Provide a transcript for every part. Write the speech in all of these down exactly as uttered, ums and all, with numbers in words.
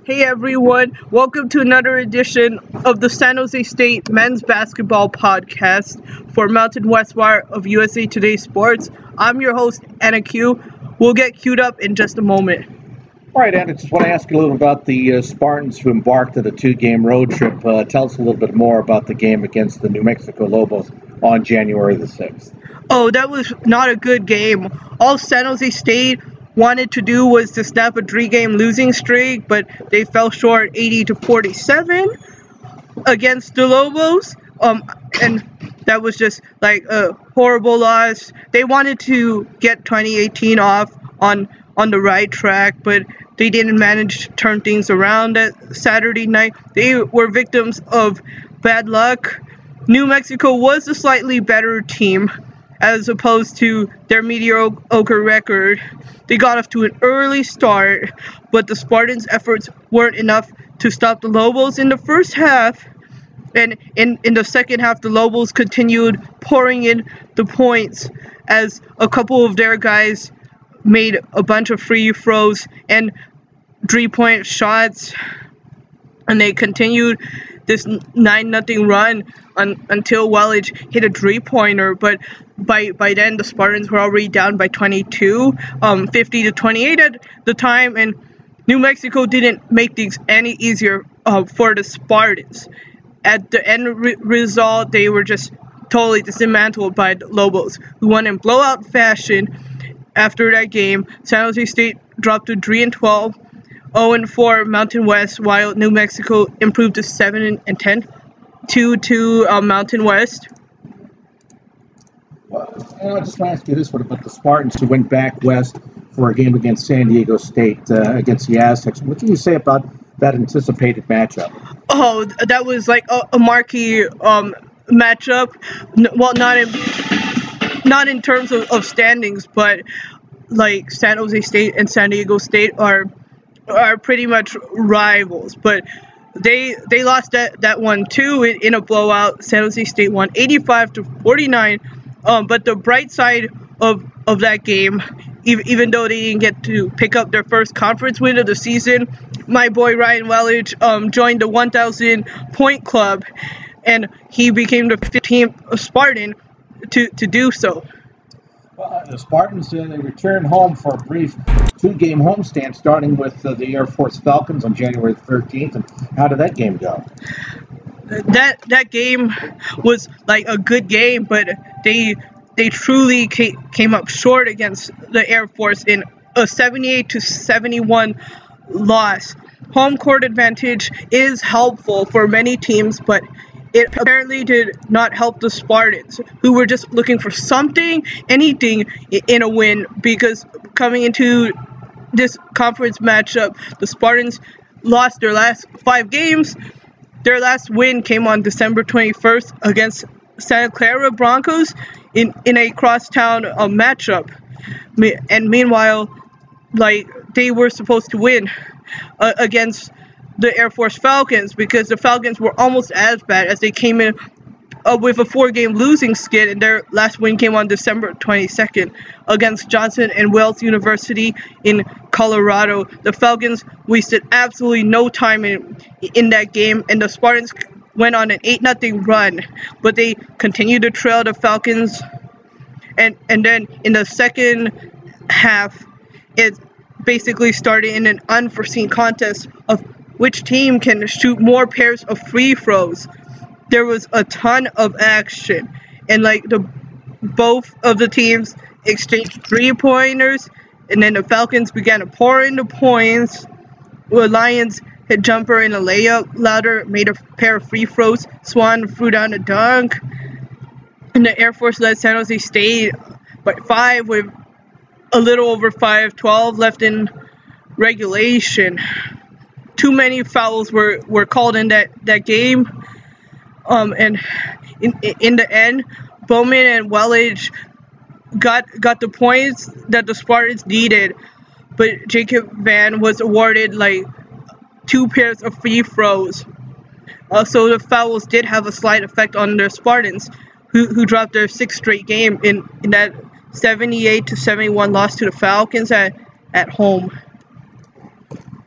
Hey everyone, welcome to another edition of the San Jose State Men's Basketball Podcast for Mountain West Wire of U S A Today Sports. I'm your host, Anna Q. We'll get queued up in just a moment. All right, Anna, just want to ask you a little about the uh, Spartans who embarked on a two-game road trip. Uh, tell us a little bit more about the game against the New Mexico Lobos on January the sixth. Oh, that was not a good game. All San Jose State wanted to do was to snap a three-game losing streak, but they fell short eighty to forty-seven against the Lobos. Um, and that was just like a horrible loss. They wanted to get twenty eighteen off on on the right track, but they didn't manage to turn things around that Saturday night. They were victims of bad luck. New Mexico was a slightly better team as opposed to their mediocre record. They got off to an early start, but the Spartans' efforts weren't enough to stop the Lobos in the first half. And in, in the second half, the Lobos continued pouring in the points as a couple of their guys made a bunch of free throws and three-point shots. And they continued this nine nothing run un, until Welage hit a three-pointer. But by by then, the Spartans were already down by twenty-two, um, fifty to twenty-eight at the time. And New Mexico didn't make things any easier uh, for the Spartans. At the end re- result, they were just totally dismantled by the Lobos, who won in blowout fashion. After that game, San Jose State dropped to three and twelve, zero and four Mountain West, while New Mexico improved to seven and ten, two to uh, Mountain West. Well, and I just want to ask you this: what about the Spartans who went back west for a game against San Diego State uh, against the Aztecs? What can you say about that anticipated matchup? Oh, that was like a, a marquee um, matchup. Well, not in not in terms of, of standings, but like San Jose State and San Diego State are are pretty much rivals. But they they lost that, that one too in, in a blowout. San Jose State won eighty-five to forty-nine. Um, but the bright side of, of that game, even, even though they didn't get to pick up their first conference win of the season, my boy Ryan Welage um, joined the one thousand point club, and he became the fifteenth Spartan to, to do so. Well, the Spartans uh, they returned home for a brief two-game homestand, starting with uh, the Air Force Falcons on January thirteenth. And how did that game go? That that game was like a good game, but they they truly came up short against the Air Force in a seventy-eight to seventy-one loss. Home court advantage is helpful for many teams, but it apparently did not help the Spartans, who were just looking for something, anything in a win, because coming into this conference matchup, the Spartans lost their last five games. Their last win came on December twenty-first against Santa Clara Broncos in, in a crosstown uh, matchup. And meanwhile, like, they were supposed to win uh, against the Air Force Falcons, because the Falcons were almost as bad, as they came in uh, with a four-game losing skid, and their last win came on December twenty-second against Johnson and Wales University in Colorado. The Falcons wasted absolutely no time in in that game, and the Spartans went on an eight nothing run, but they continued to trail the Falcons. And and then in the second half, it basically started in an unforeseen contest of which team can shoot more pairs of free throws. There was a ton of action, and like the both of the teams exchanged three-pointers, and then the Falcons began to pour in the points. The Lions hit jumper in a layup. Louder made a pair of free throws. Swan threw down a dunk. And the Air Force led San Jose State by five with a little over five twelve left in regulation. Too many fouls were, were called in that, that game. Um, and in in the end, Bowman and Welage got got the points that the Spartans needed, but Jacob Van was awarded like two pairs of free throws. Also, the fouls did have a slight effect on the Spartans, who who dropped their sixth straight game in, in that seventy-eight to seventy-one loss to the Falcons at, at home.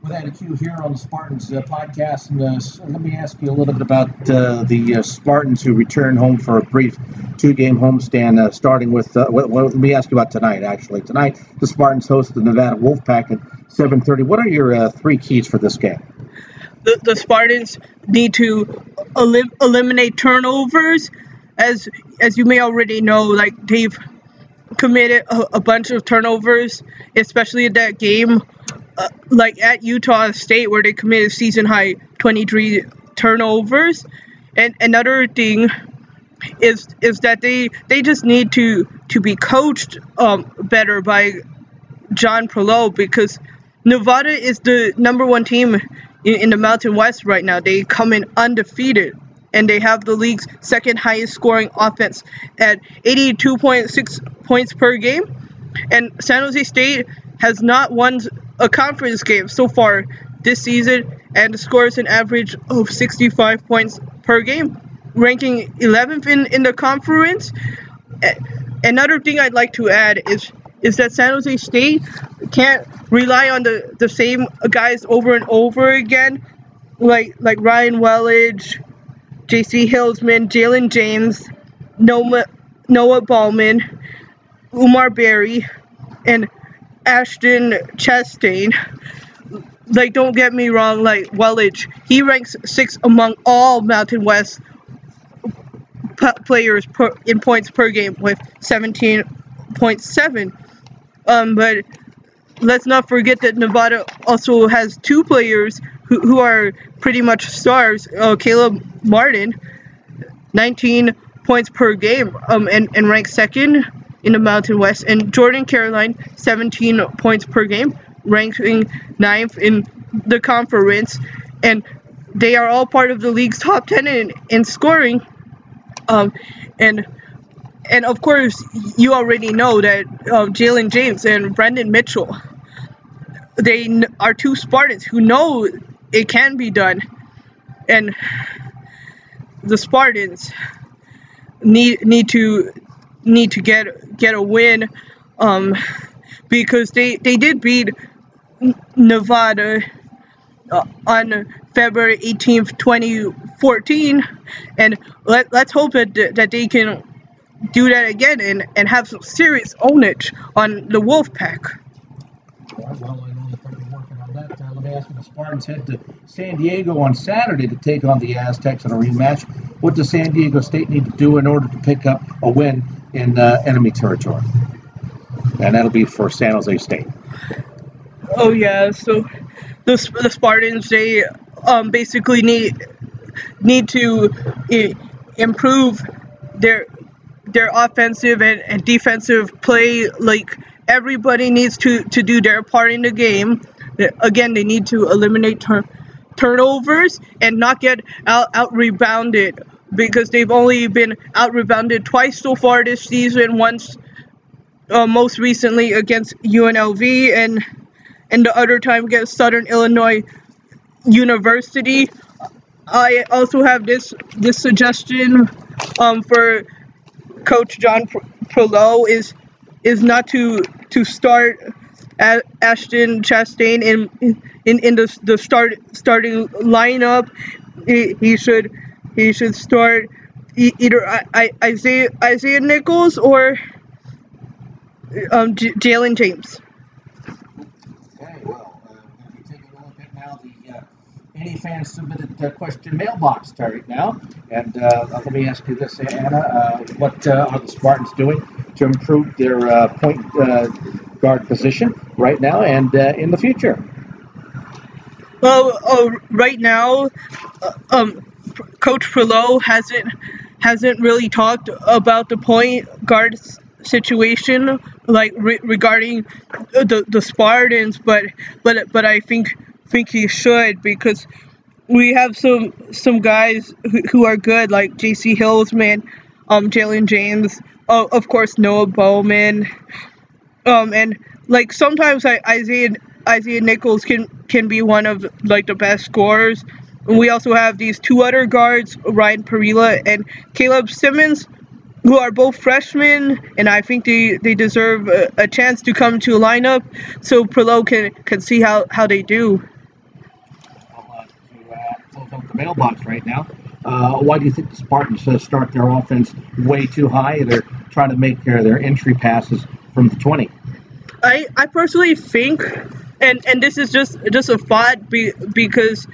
With Andy Q here on the Spartans uh, podcast, and uh, so let me ask you a little bit about uh, the uh, Spartans who return home for a brief two-game homestand. Uh, starting with, uh, what, what, let me ask you about tonight. Actually, tonight the Spartans host the Nevada Wolfpack at seven thirty. What are your uh, three keys for this game? The, the Spartans need to elim- eliminate turnovers, as as you may already know. Like they've committed a, a bunch of turnovers, especially in that game. Uh, like at Utah State, where they committed season-high twenty-three turnovers. And another thing is is that they they just need to to be coached um, better by John Prolo, because Nevada is the number one team in, in the Mountain West right now. They come in undefeated, and they have the league's second highest scoring offense at eighty-two point six points per game. And San Jose State has not won a conference game so far this season and scores an average of sixty-five points per game, ranking eleventh in, in the conference. Another thing I'd like to add is is that San Jose State can't rely on the, the same guys over and over again, like like Ryan Welage, J C Hillsman, Jalen James, Noah, Noah Ballman, Umar Berry, and Ashton Chastain. Like, don't get me wrong, like Welage, he ranks sixth among all Mountain West p- players per, in points per game with seventeen point seven. Um, but let's not forget that Nevada also has two players who, who are pretty much stars. Uh, Caleb Martin, nineteen points per game, um, and, and ranks second in the Mountain West, and Jordan Caroline, seventeen points per game, ranking ninth in the conference, and they are all part of the league's top ten in, in scoring. Um, and and of course, you already know that uh, Jalen James and Brendan Mitchell, they n- are two Spartans who know it can be done, and the Spartans need need to need to get get a win, um, because they, they did beat Nevada uh, on February eighteenth, twenty fourteen, and let, let's hope that that they can do that again and, and have some serious ownage on the Wolfpack. Well, well, I know that they're working on that. Uh, let me ask you, the Spartans head to San Diego on Saturday to take on the Aztecs in a rematch. What does San Diego State need to do in order to pick up a win in uh, enemy territory? And that'll be for San Jose State. Oh yeah, so the the Spartans, they um basically need need to I- improve their their offensive and, and defensive play. Like, everybody needs to, to do their part in the game. Again, they need to eliminate tur- turnovers and not get out out rebounded, because they've only been out rebounded twice so far this season. Once, uh, most recently against U N L V, and and the other time against Southern Illinois University. I also have this this suggestion um, for Coach John Prolo is is not to to start A- Ashton Chastain in in, in the the start starting lineup. He, he should he should start e- either I, I, Isaiah Isaiah Nichols or um, J- Jalen James. Okay, well, uh, we're going to be taking a look at now the uh, Any Fan Submitted uh, Question mailbox right now. And uh, let me ask you this, Anna. Uh, what uh, are the Spartans doing to improve their uh, point uh, guard position right now and uh, in the future? Well, uh, right now, uh, um, Coach Prolo hasn't hasn't really talked about the point guard s- situation, like re- regarding the the Spartans, but but but I think think he should, because we have some some guys who, who are good, like J C Hillsman, um, Jalen James, uh, of course Noah Bowman, um, and like sometimes I, Isaiah Isaiah Nichols can can be one of like the best scorers. And we also have these two other guards, Ryan Parilla and Caleb Simmons, who are both freshmen, and I think they, they deserve a, a chance to come to a lineup so Prolo can, can see how, how they do. of the mailbox right now. Uh, why do you think the Spartans uh, start their offense way too high? They're trying to make their, their entry passes from the twenty. I, I personally think, and, and this is just just a thought, be, because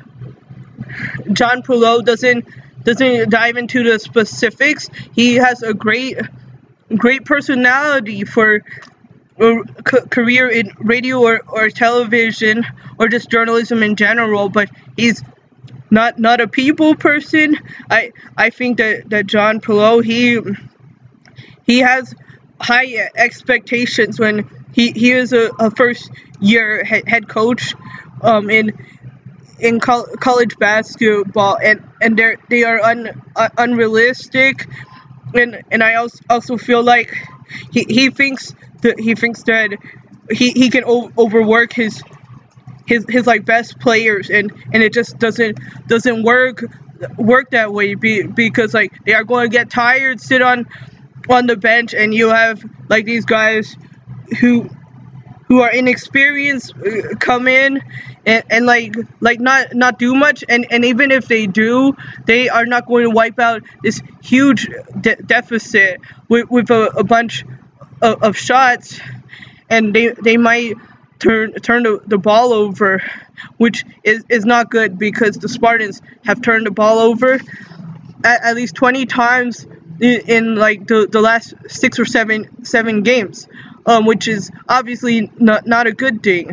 John Pullo doesn't doesn't dive into the specifics. He has a great great personality for a career in radio or, or television or just journalism in general, but he's not not a people person. I I think that, that John Pullo, he he has high expectations when he, he is a, a first year head, head coach um in in col- college basketball, and and they they are un, uh, unrealistic, and and I also also feel like he, he thinks that he thinks that he, he can o- overwork his his his like best players, and, and it just doesn't doesn't work work that way, be, because like they are going to get tired, sit on on the bench, and you have like these guys who who are inexperienced uh, come in and, and like like not not do much, and, and even if they do, they are not going to wipe out this huge de- deficit with, with a, a bunch of, of shots, and they they might turn turn the, the ball over, which is, is not good, because the Spartans have turned the ball over at, at least twenty times in, in like the, the last six or seven seven games. Um, which is obviously not not a good thing.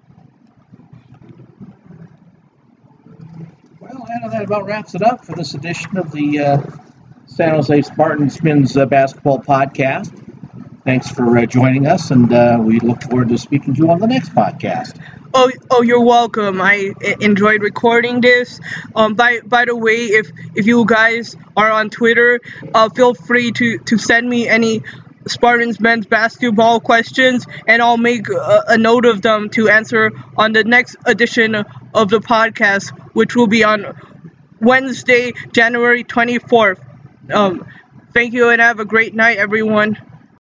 Well, Anna, that about wraps it up for this edition of the uh, San Jose Spartans Men's uh, Basketball Podcast. Thanks for uh, joining us, and uh, we look forward to speaking to you on the next podcast. Oh, oh, you're welcome. I enjoyed recording this. Um, by by the way, if if you guys are on Twitter, uh, feel free to to send me any Spartans men's basketball questions, and I'll make a, a note of them to answer on the next edition of the podcast, which will be on Wednesday, January twenty-fourth. Um, thank you, and have a great night, everyone.